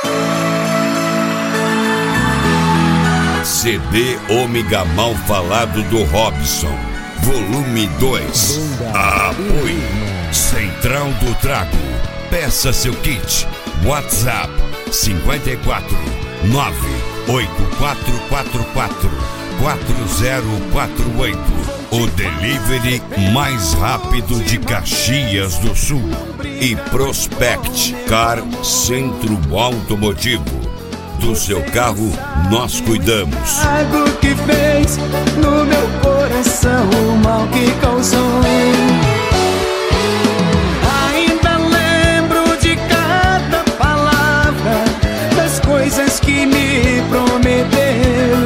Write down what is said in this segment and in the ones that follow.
CD Ômega Mal Falado do Robson, volume 2. Apoio Central do Trago. Peça seu kit. WhatsApp 54 98444 4048. O delivery mais rápido de Caxias do Sul. E Prospect Car Centro Automotivo. Do seu carro nós cuidamos. Algo que fez no meu coração, o mal que causou. Ainda lembro de cada palavra, das coisas que me prometeu.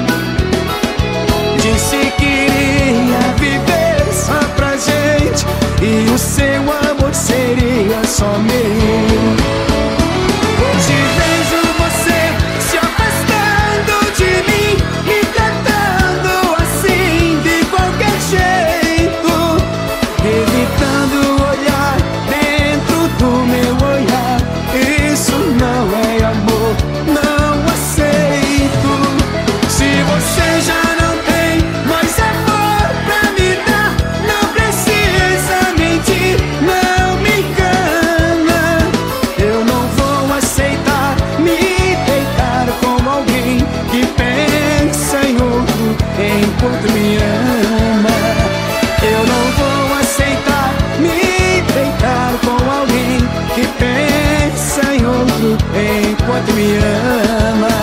Disse que iria viver só pra gente, e o seu amor seria só meu. Hoje vejo você se afastando de mim, me tratando assim de qualquer jeito, evitando olhar dentro do meu olhar. Isso não é amor, não aceito. Se você já não tem mais amor pra me dar, não precisa mentir, não me engana. Eu não vou aceitar me deitar com alguém que pensa em outro enquanto me ama. Eu não vou aceitar me deitar com alguém que pensa em outro enquanto me ama.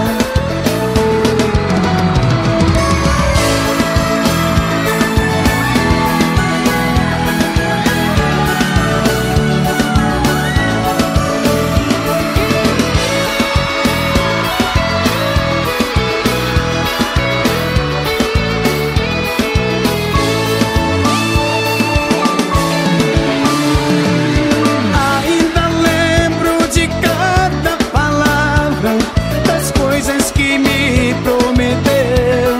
Ainda lembro de cada palavra, das coisas que me prometeu.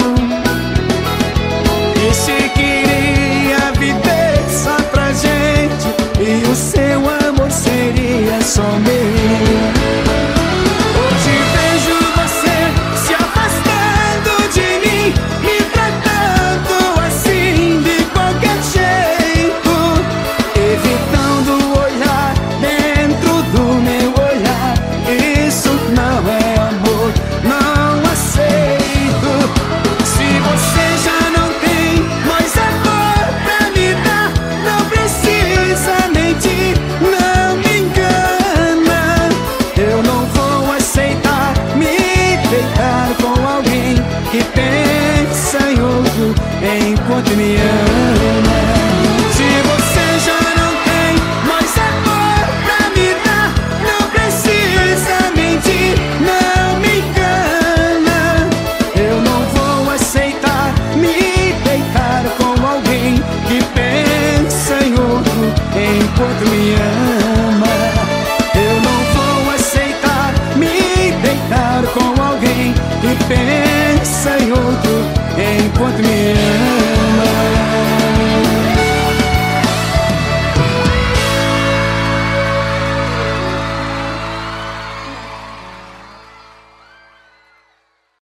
Disse que iria viver só pra gente, e o seu amor seria só meu. Hoje vejo você se afastando de mim, me tratando assim de qualquer jeito, evitando olhar dentro do meu olhar. Isso não é amor, não aceito. Se você já não tem mais amor pra me dar, não precisa mentir, não me engana. Eu não vou aceitar me deitar com alguém que pensa em outro enquanto me ama. Se você já não tem mais amor pra me dar, não precisa mentir, não me engana. Eu não vou aceitar me deitar com alguém que pensa em outro enquanto me ama. Eu não vou aceitar me deitar com alguém que pensa em outro enquanto me ama.